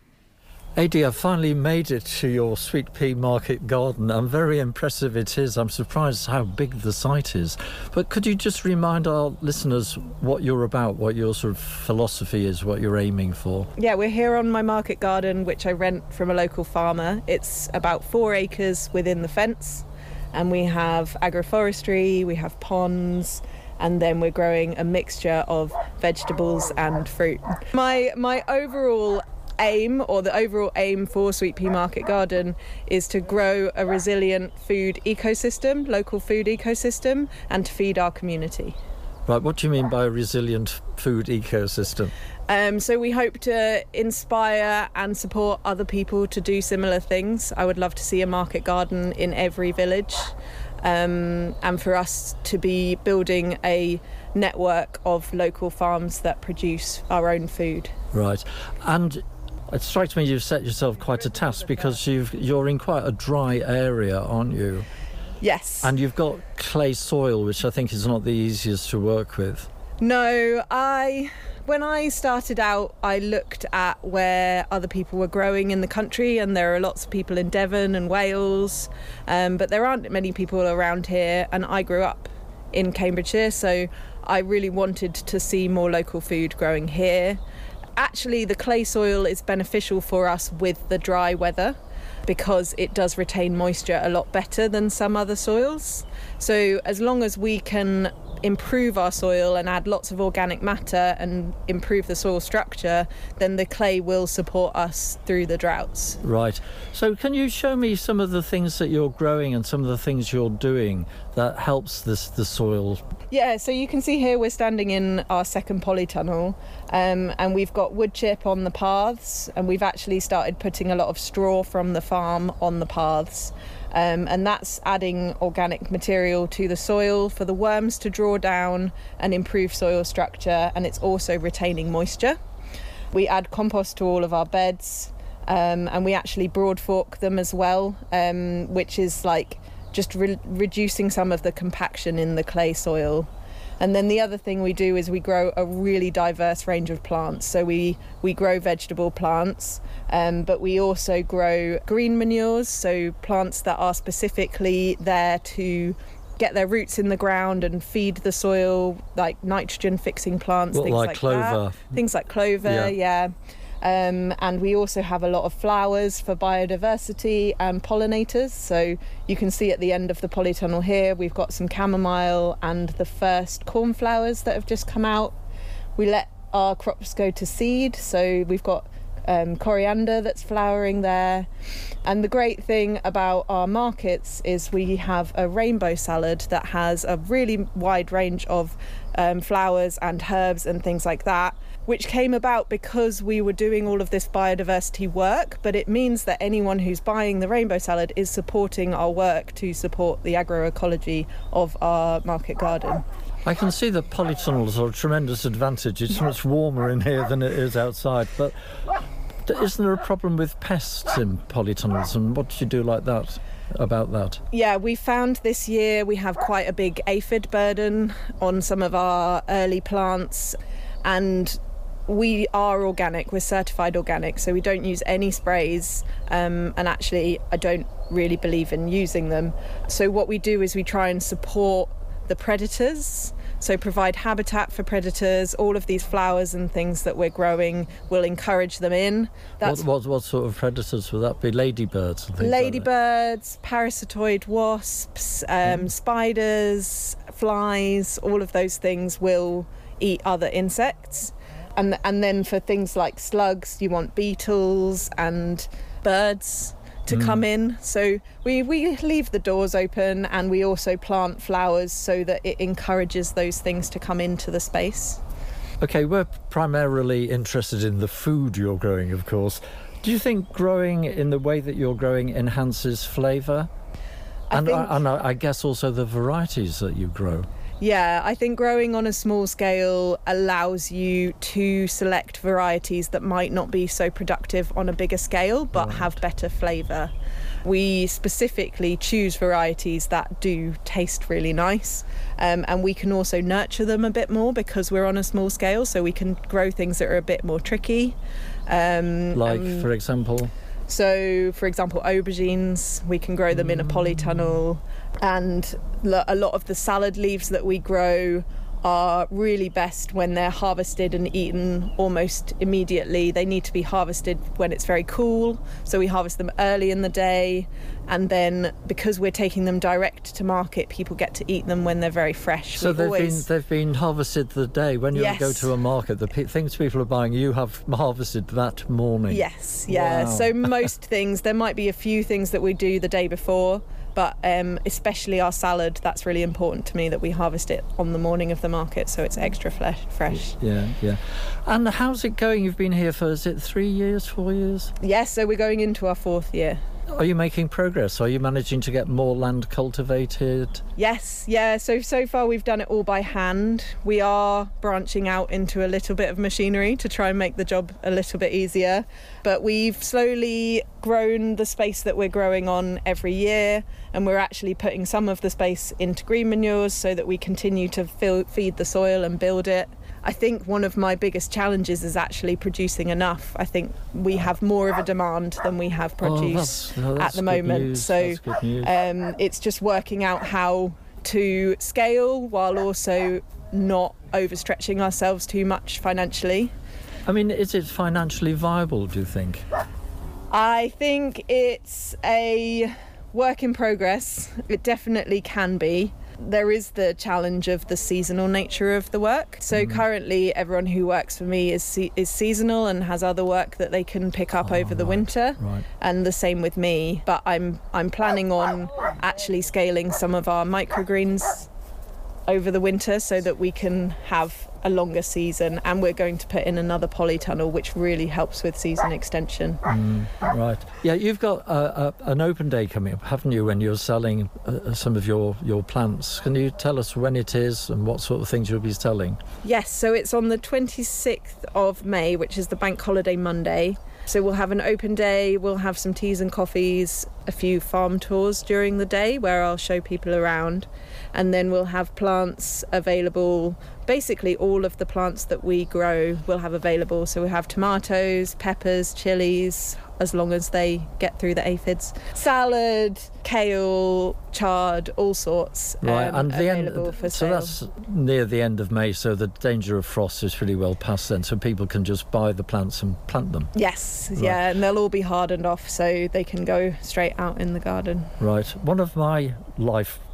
Adi, I've finally made it to your Sweet Pea Market Garden, and very impressive it is. I'm surprised how big the site is. But could you just remind our listeners what you're about, what your sort of philosophy is, what you're aiming for? Yeah, we're here on my market garden, which I rent from a local farmer. It's about four acres within the fence, and we have agroforestry, we have ponds, and then we're growing a mixture of vegetables and fruit. My my overall aim, or the overall aim for Sweet Pea Market Garden, is to grow a resilient food ecosystem, local food ecosystem, and to feed our community. Right, what do you mean by a resilient food ecosystem? Um, so we hope to inspire and support other people to do similar things. I would love to see a market garden in every village, um, and for us to be building a network of local farms that produce our own food. Right, and it strikes me you've set yourself quite a task, because you've, you're in quite a dry area, aren't you? Yes. And you've got clay soil, which I think is not the easiest to work with. No, I... When I started out, I looked at where other people were growing in the country, and there are lots of people in Devon and Wales, um, but there aren't many people around here, and I grew up in Cambridgeshire, so I really wanted to see more local food growing here. Actually, the clay soil is beneficial for us with the dry weather because it does retain moisture a lot better than some other soils. So as long as we can improve our soil and add lots of organic matter and improve the soil structure, then the clay will support us through the droughts. Right. So can you show me some of the things that you're growing and some of the things you're doing that helps this the soil? Yeah, so you can see here we're standing in our second polytunnel, um, and we've got wood chip on the paths, and we've actually started putting a lot of straw from the farm on the paths. Um, and that's adding organic material to the soil for the worms to draw down and improve soil structure, and it's also retaining moisture. We add compost to all of our beds, um, and we actually broad fork them as well, um, which is like just re- reducing some of the compaction in the clay soil. And then the other thing we do is we grow a really diverse range of plants. So we, we grow vegetable plants, um, but we also grow green manures, so plants that are specifically there to get their roots in the ground and feed the soil, like nitrogen-fixing plants, what, things like, like clover? That. Things like clover, yeah. yeah. Um, and we also have a lot of flowers for biodiversity and pollinators. So you can see at the end of the polytunnel here, we've got some chamomile and the first cornflowers that have just come out. We let our crops go to seed, so we've got um, coriander that's flowering there. And the great thing about our markets is we have a rainbow salad that has a really wide range of um, flowers and herbs and things like that, which came about because we were doing all of this biodiversity work, but it means that anyone who's buying the rainbow salad is supporting our work to support the agroecology of our market garden. I can see that polytunnels are a tremendous advantage. It's much warmer in here than it is outside, but isn't there a problem with pests in polytunnels, and what do you do like that about that? Yeah, we found this year we have quite a big aphid burden on some of our early plants, and we are organic, we're certified organic, so we don't use any sprays, um, and actually I don't really believe in using them. So what we do is we try and support the predators, so provide habitat for predators. All of these flowers and things that we're growing will encourage them in. That's what, what, what sort of predators would that be? Ladybirds and things Ladybirds, like parasitoid wasps, um, mm. spiders, flies, all of those things will eat other insects. And, and then for things like slugs, you want beetles and birds to mm. come in. So we, we leave the doors open, and we also plant flowers so that it encourages those things to come into the space. OK, we're primarily interested in the food you're growing, of course. Do you think growing in the way that you're growing enhances flavour? And, think... I, and I, I guess also the varieties that you grow. Yeah, I think growing on a small scale allows you to select varieties that might not be so productive on a bigger scale, but right. have better flavour. We specifically choose varieties that do taste really nice, um, and we can also nurture them a bit more because we're on a small scale, so we can grow things that are a bit more tricky. Um, like, um, for example? So, for example, aubergines, we can grow them in a polytunnel, and a lot of the salad leaves that we grow are really best when they're harvested and eaten almost immediately. They need to be harvested when it's very cool, so we harvest them early in the day, and then because we're taking them direct to market, people get to eat them when they're very fresh. So We've they've always... been they've been harvested the day when you yes. go to a market. The pe- things people are buying, you have harvested that morning. Yes, yeah. Wow. So most things, there might be a few things that we do the day before, but um, especially our salad, that's really important to me that we harvest it on the morning of the market, so it's extra fresh. fresh. Yeah, yeah. And how's it going? You've been here for, is it three years, four years? Yes, so we're going into our fourth year. Are you making progress? Are you managing to get more land cultivated? Yes, yeah. So, so far we've done it all by hand. We are branching out into a little bit of machinery to try and make the job a little bit easier. But we've slowly grown the space that we're growing on every year, and we're actually putting some of the space into green manures so that we continue to fill, feed the soil and build it. I think one of my biggest challenges is actually producing enough. I think we have more of a demand than we have produce oh, that's, no, that's at the moment. News. So um, it's just working out how to scale while also not overstretching ourselves too much financially. I mean, is it financially viable, do you think? I think it's a work in progress. It definitely can be. There is the challenge of the seasonal nature of the work. So mm. currently everyone who works for me is se- is seasonal and has other work that they can pick up oh, over the right, winter. Right. And the same with me. But I'm I'm planning on actually scaling some of our microgreens over the winter so that we can have a longer season, and we're going to put in another polytunnel which really helps with season extension. Mm, right. Yeah, you've got uh, a, an open day coming up, haven't you, when you're selling uh, some of your, your plants. Can you tell us when it is and what sort of things you'll be selling? Yes, so it's on the twenty-sixth of May, which is the bank holiday Monday. So we'll have an open day, we'll have some teas and coffees, a few farm tours during the day where I'll show people around, and then we'll have plants available. Basically all of the plants that we grow we'll have available. So we have tomatoes, peppers, chilies, as long as they get through the aphids. Salad, kale, chard, all sorts right, um, and the available end, for so sale. that's near the end of May, so the danger of frost is pretty well past then, so people can just buy the plants and plant them. Yes, right. yeah, and they'll all be hardened off so they can go straight out in the garden. Right. One of my life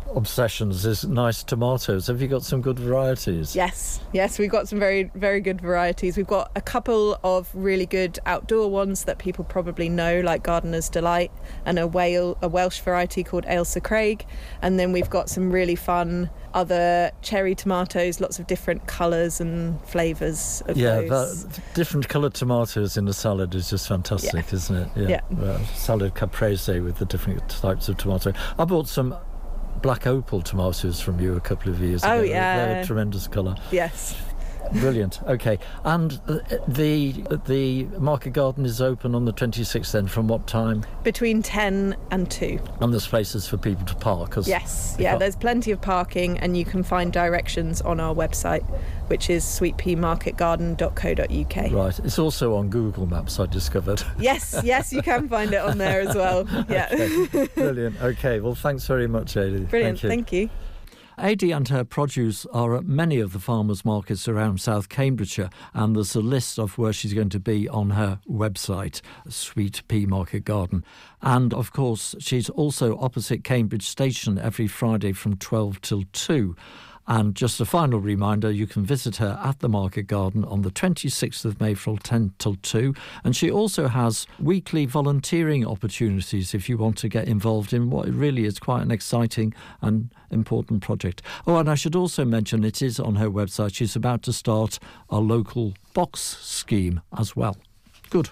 obsessions is nice tomatoes. Have you got some good varieties? Yes, yes, we've got some very, very good varieties. We've got a couple of really good outdoor ones that people probably know, like Gardener's Delight, and a, Wale, a Welsh variety called Ailsa Craig. And then we've got some really fun other cherry tomatoes, lots of different colours and flavours of yeah, those. That, different coloured tomatoes in a salad is just fantastic, yeah. isn't it? Yeah. Uh, salad caprese with the different types of tomato. I bought some black opal tomatoes from you a couple of years oh, ago. yeah. They're a tremendous colour. Yes. Brilliant. Okay. And the the market garden is open on the twenty-sixth then, from what time? Between ten and two. And there's places for people to park? Yes. Yeah, there's plenty of parking, and you can find directions on our website, which is sweet pea market garden dot co dot uk. Right. It's also on Google Maps, I discovered. Yes, yes, you can find it on there as well. Yeah. Okay. Brilliant. Okay. Well, thanks very much, Adi. Brilliant. Thank you. Thank you. Adi and her produce are at many of the farmers' markets around South Cambridgeshire, and there's a list of where she's going to be on her website, Sweet Pea Market Garden. And, of course, she's also opposite Cambridge Station every Friday from twelve till two. And just a final reminder, you can visit her at the Market Garden on the twenty-sixth of May from ten till two. And she also has weekly volunteering opportunities if you want to get involved in what really is quite an exciting and important project. Oh, and I should also mention it is on her website. She's about to start a local box scheme as well. Good.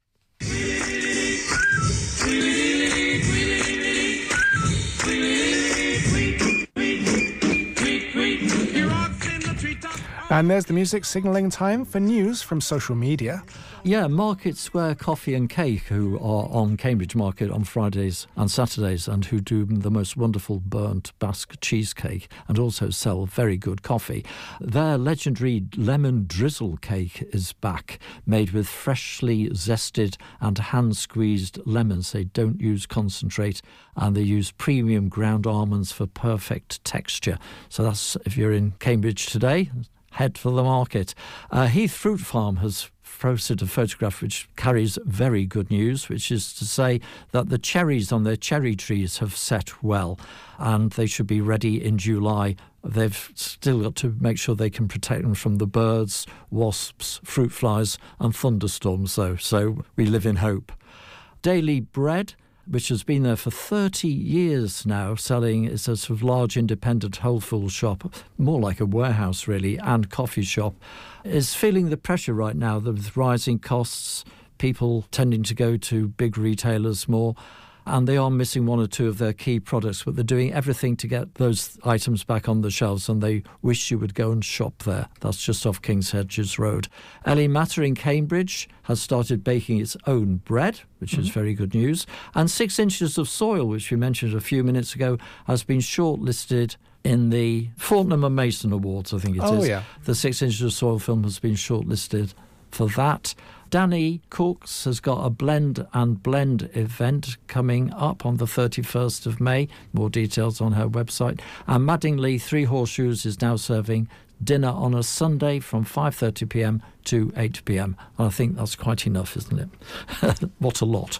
And there's the music signalling time for news from social media. Yeah, Market Square Coffee and Cake, who are on Cambridge Market on Fridays and Saturdays and who do the most wonderful burnt Basque cheesecake and also sell very good coffee. Their legendary lemon drizzle cake is back, made with freshly zested and hand-squeezed lemons. They don't use concentrate and they use premium ground almonds for perfect texture. So that's, if you're in Cambridge today, head for the market. Uh, Heath Fruit Farm has posted a photograph which carries very good news, which is to say that the cherries on their cherry trees have set well and they should be ready in July. They've still got to make sure they can protect them from the birds, wasps, fruit flies and thunderstorms though, so we live in hope. Daily Bread, which has been there for thirty years now, selling, it's a sort of large independent wholesale shop, more like a warehouse really, and coffee shop, is feeling the pressure right now with rising costs, people tending to go to big retailers more, and they are missing one or two of their key products, but they're doing everything to get those items back on the shelves, and they wish you would go and shop there. That's just off King's Hedges Road. Ellie Matter in Cambridge has started baking its own bread, which mm-hmm. is very good news. And Six Inches of Soil, which we mentioned a few minutes ago, has been shortlisted in the Fortnum and Mason Awards, I think it oh, is. Yeah. The Six Inches of Soil film has been shortlisted for that. Danny Cooks has got a Blend and Blend event coming up on the thirty-first of May. More details on her website. And Maddingley Three Horseshoes is now serving dinner on a Sunday from five thirty p m to eight p m. And I think that's quite enough, isn't it? What a lot.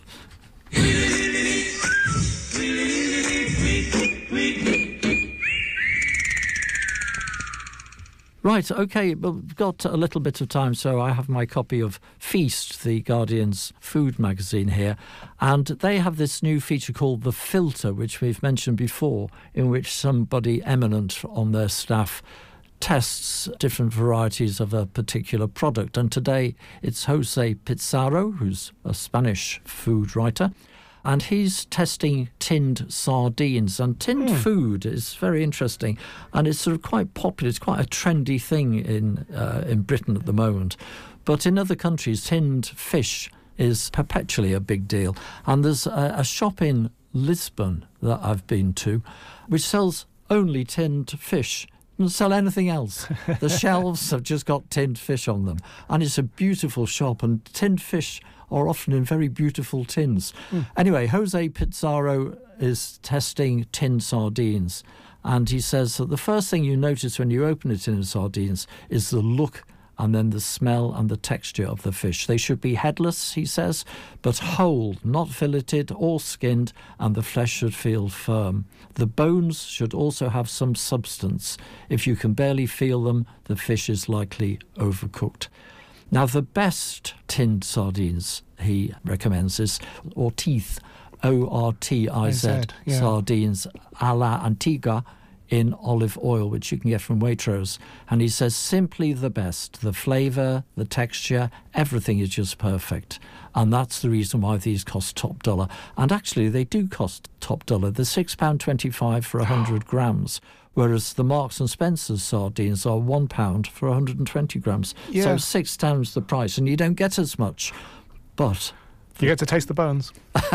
Right, OK, we've got a little bit of time, so I have my copy of Feast, the Guardian's food magazine here, and they have this new feature called The Filter, which we've mentioned before, in which somebody eminent on their staff tests different varieties of a particular product. And today it's Jose Pizarro, who's a Spanish food writer, and he's testing tinned sardines. And tinned mm. food is very interesting, and it's sort of quite popular. It's quite a trendy thing in uh, in Britain at the moment. But in other countries, tinned fish is perpetually a big deal. And there's a, a shop in Lisbon that I've been to, which sells only tinned fish. Doesn't sell anything else. The shelves have just got tinned fish on them. And it's a beautiful shop, and tinned fish are often in very beautiful tins. Mm. Anyway, Jose Pizarro is testing tinned sardines, and he says that the first thing you notice when you open a tin of sardines is the look and then the smell and the texture of the fish. They should be headless, he says, but whole, not filleted or skinned, and the flesh should feel firm. The bones should also have some substance. If you can barely feel them, the fish is likely overcooked. Now, the best tinned sardines he recommends is Ortiz, O R T I Z, yeah. sardines a la Antigua, in olive oil, which you can get from Waitrose. And he says simply the best. The flavour, the texture, everything is just perfect. And that's the reason why these cost top dollar. And actually, they do cost top dollar. They're six pounds twenty-five for one hundred grams, whereas the Marks and Spencer's sardines are one pound for one hundred twenty grams. Yeah. So six times the price, and you don't get as much. But you get to taste the bones.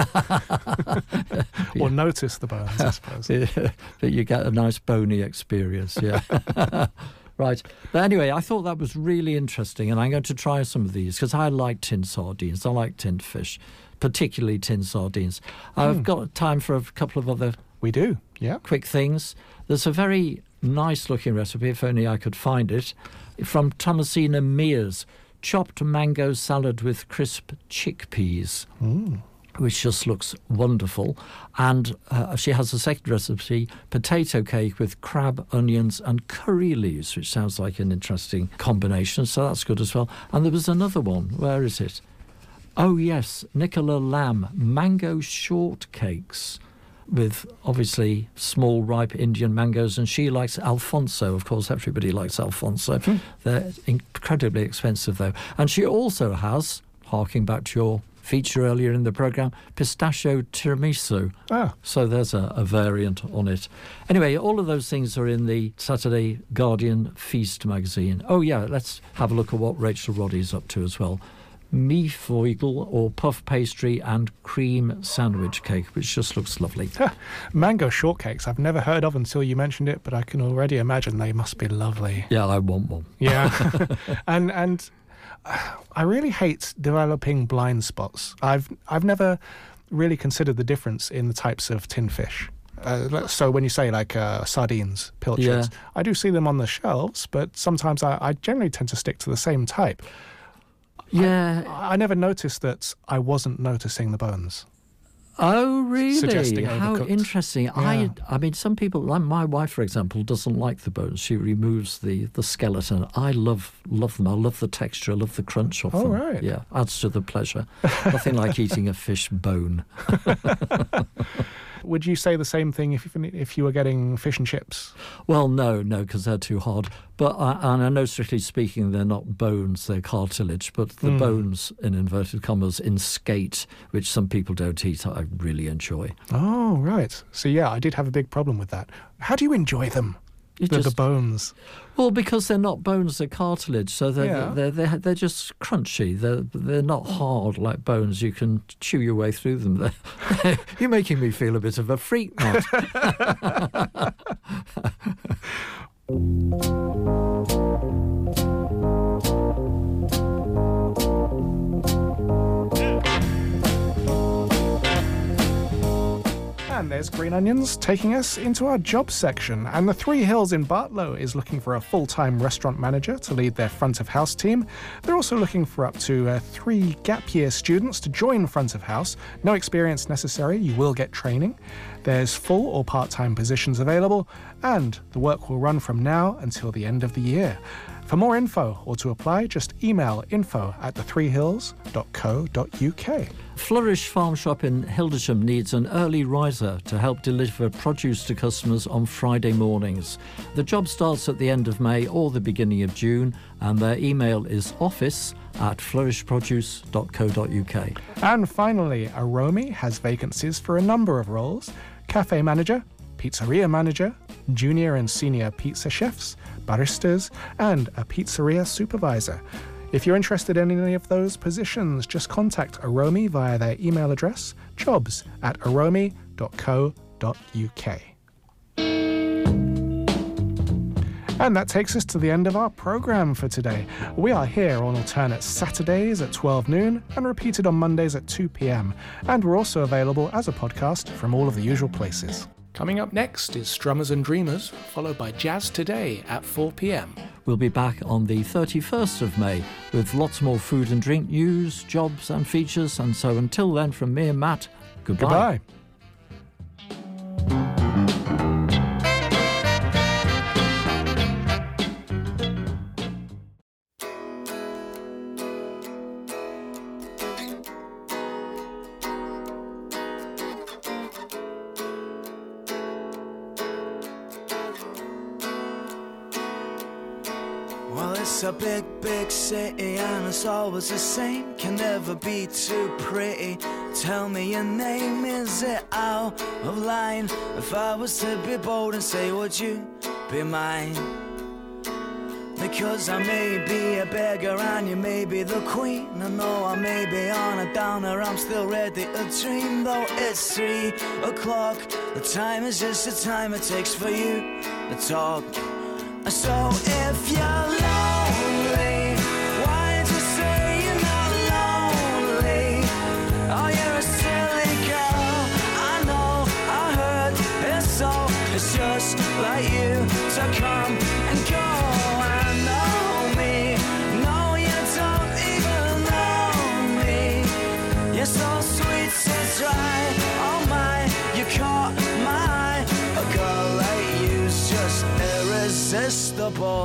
Or notice the bones, I suppose. Yeah, but you get a nice bony experience, yeah. Right. But anyway, I thought that was really interesting, and I'm going to try some of these, because I like tinned sardines. I like tinned fish, particularly tinned sardines. I've Mm. got time for a couple of other... We do, yeah. Quick things. There's a very nice-looking recipe, if only I could find it, from Thomasina Mears. Chopped mango salad with crisp chickpeas, mm. which just looks wonderful. And uh, she has a second recipe, potato cake with crab, onions and curry leaves, which sounds like an interesting combination, so that's good as well. And there was another one. Where is it? Oh, yes, Nicola Lamb, mango shortcakes with obviously small ripe Indian mangoes, and she likes Alfonso. Of course, everybody likes Alfonso. Mm. They're incredibly expensive, though. And she also has, harking back to your feature earlier in the programme, pistachio tiramisu. Ah. So there's a, a variant on it. Anyway, all of those things are in the Saturday Guardian Feast magazine. Oh, yeah, let's have a look at what Rachel Roddy's up to as well. Meefoigel or puff pastry and cream sandwich cake, which just looks lovely. Mango shortcakes, I've never heard of until you mentioned it, but I can already imagine they must be lovely. Yeah, I want one. Yeah. and and I really hate developing blind spots. I've I've never really considered the difference in the types of tinned fish. Uh, so when you say like uh, sardines, pilchards, Yeah. I do see them on the shelves, but sometimes I, I generally tend to stick to the same type. Yeah. I, I never noticed that I wasn't noticing the bones. Oh, really? Suggesting How overcooked. interesting. Yeah. I I mean, some people, like my wife, for example, doesn't like the bones. She removes the, the skeleton. I love love them. I love the texture. I love the crunch of Oh, them. right. Yeah, adds to the pleasure. Nothing like eating a fish bone. Would you say the same thing if if you were getting fish and chips? Well, no, no, because they're too hard. But I, and I know, strictly speaking, they're not bones, they're cartilage. But the Mm. bones, in inverted commas, in skate, which some people don't eat, I really enjoy. Oh, right. So, yeah, I did have a big problem with that. How do you enjoy them? You the, the just- bones. Well, because they're not bones, they're cartilage, so they're Yeah. they're, they're they're just crunchy. They're they're not hard like bones. You can chew your way through them. They're- You're making me feel a bit of a freak, Matt. And there's Green Onions taking us into our jobs section. And the Three Hills in Bartlow is looking for a full-time restaurant manager to lead their front of house team. They're also looking for up to uh, three gap year students to join front of house. No experience necessary, you will get training. There's full or part-time positions available, and the work will run from now until the end of the year. For more info or to apply, just email info at the three hills dot co dot uk. Flourish Farm Shop in Hildesham needs an early riser to help deliver produce to customers on Friday mornings. The job starts at the end of May or the beginning of June, and their email is office at flourish produce dot co dot uk. And finally, Aromi has vacancies for a number of roles: cafe manager, pizzeria manager, junior and senior pizza chefs, baristas, and a pizzeria supervisor. If you're interested in any of those positions, just contact Aromi via their email address, jobs at aromi dot co dot uk. And that takes us to the end of our programme for today. We are here on alternate Saturdays at twelve noon and repeated on Mondays at two p.m. And we're also available as a podcast from all of the usual places. Coming up next is Strummers and Dreamers, followed by Jazz Today at four p.m. We'll be back on the thirty-first of May with lots more food and drink news, jobs and features. And so until then, from me and Matt, goodbye. Goodbye. Well, it's a big, big city and it's always the same. Can never be too pretty. Tell me your name, is it out of line? If I was to be bold and say, would you be mine? Because I may be a beggar and you may be the queen. I know I may be on a downer, I'm still ready to dream. Though it's three o'clock, the time is just the time it takes for you to talk. So if you're lonely, why don't you say you're not lonely? Oh, you're a silly girl, I know, I heard it's so. It's just like you to come and go. I know me, no, you don't even know me. You're so sweet, so dry, oh my, you caught my eye. A girl like you's just irresistible.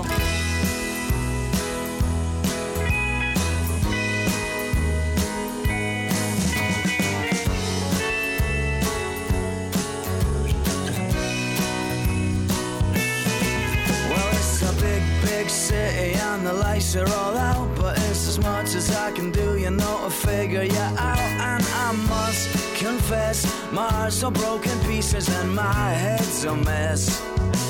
Well, it's a big, big city and the lights are all out, but it's as much as I can do, you know, to figure you out. And I must confess, my heart's so broken pieces and my head's a mess.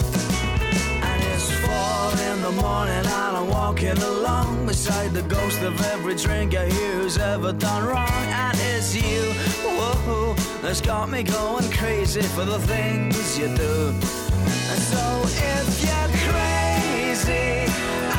Four in the morning and I'm walking along beside the ghost of every drinker here who's ever done wrong. And it's you, whoa, that's got me going crazy for the things you do. And so if you're crazy,